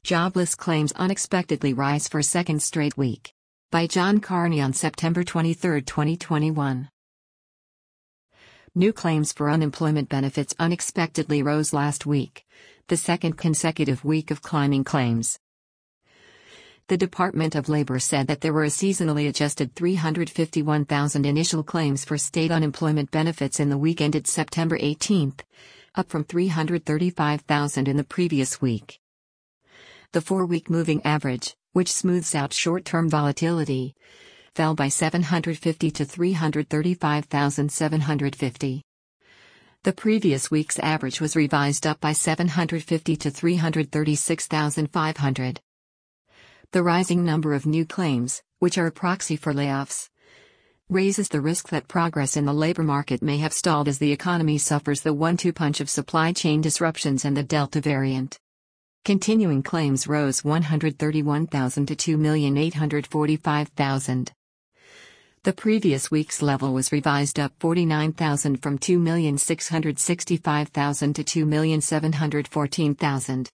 Jobless claims unexpectedly rise for second straight week. By John Carney on September 23, 2021. New claims for unemployment benefits unexpectedly rose last week, the second consecutive week of climbing claims. The Department of Labor said that there were a seasonally adjusted 351,000 initial claims for state unemployment benefits in the week ended September 18, up from 335,000 in the previous week. The 4-week moving average, which smooths out short-term volatility, fell by 750 to 335,750. The previous week's average was revised up by 750 to 336,500. The rising number of new claims, which are a proxy for layoffs, raises the risk that progress in the labor market may have stalled as the economy suffers the 1-2 punch of supply chain disruptions and the Delta variant. Continuing claims rose 131,000 to 2,845,000. The previous week's level was revised up 49,000 from 2,665,000 to 2,714,000.